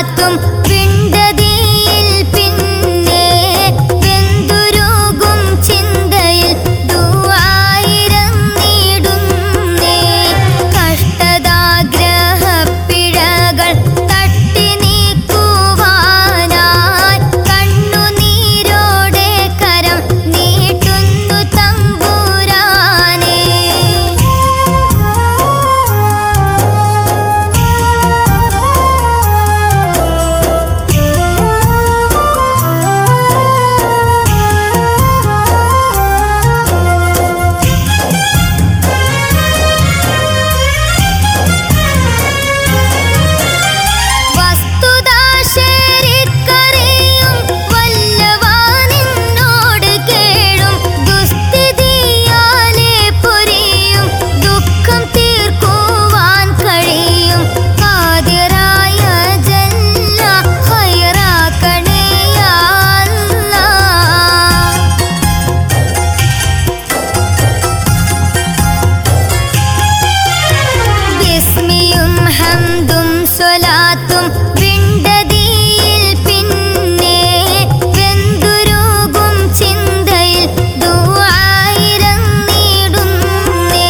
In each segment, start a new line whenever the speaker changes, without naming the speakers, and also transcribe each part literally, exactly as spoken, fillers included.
സ്വലാത്തും പിണ്ടതിയിൽ പിന്നെ വെന്തുരുകും ചിന്തയിൽ ദുആയിരന്നിടുന്നേ. കഷ്ടതാഗ്രഹപ്പിഴകൾ തട്ടി നീക്കുവാനായി കണ്ണുനീരോടെ കരം നീട്ടുന്നു തമ്പുരാനേ. വസ്തുത ശരിക്കറിയും വല്ലവാ നിന്നോട് കേഴും ദുസ്ഥിതിയാലെ പൊരിയും ദുഃഖം തീർക്കുവാൻ കഴിയും ഖാദിറായ ജല്ല ഖൈറാക്കണേ യാ അല്ലാഹ്. ബിസ്മിയും ഹംദും സ്വലാത്തും പിണ്ടതിയിൽ പിന്നെ വെന്തുരുകും ചിന്തയിൽ ദുആയിരന്നിടുന്നേ.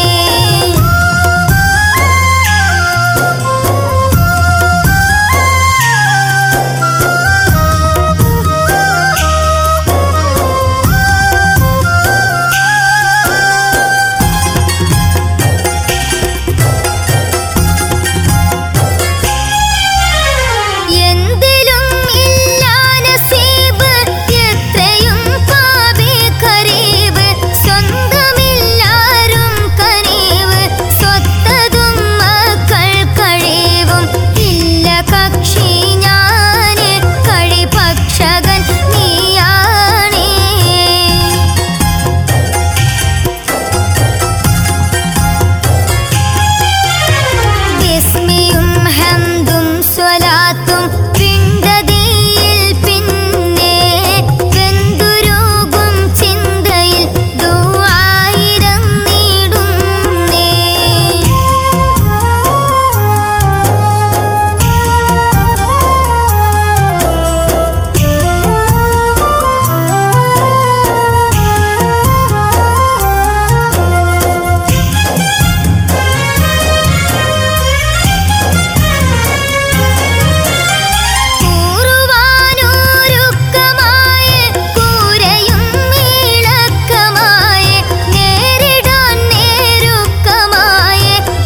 എന്തിലും ഇല്ല നസീബ് എത്രയും പാപി ഖരീബ് സ്വന്തമില്ലാരും കനീവ് സ്വത്തതും മക്കൾ കഴിവും ഇല്ല കക്ഷി ഞാന് കഴിപക്ഷകൻ നീയാണേ. ബിസ്മിയും ഹംദും സ്വലാത്തും പിണ്ടതിയിൽ പിന്നെ വെന്തുരുകും ചിന്തയിൽ ദുആയിരന്നിടുന്നേ. കൂറുവാനൊരുക്കമായ കൂരയും ഇളക്കമായ നേരിടാൻ നേരുക്കമായ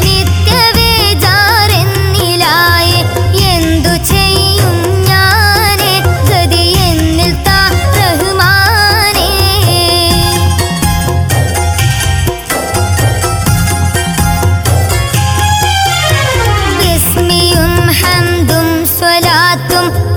നിത്യവേജാറെന്നിലായ എന്തു ചെയ്യും ഞാന് ഗതി എന്നിൽ താ റഹ്മാനേ. ബിസ്മിയും ഹംദും സ്വലാത്തും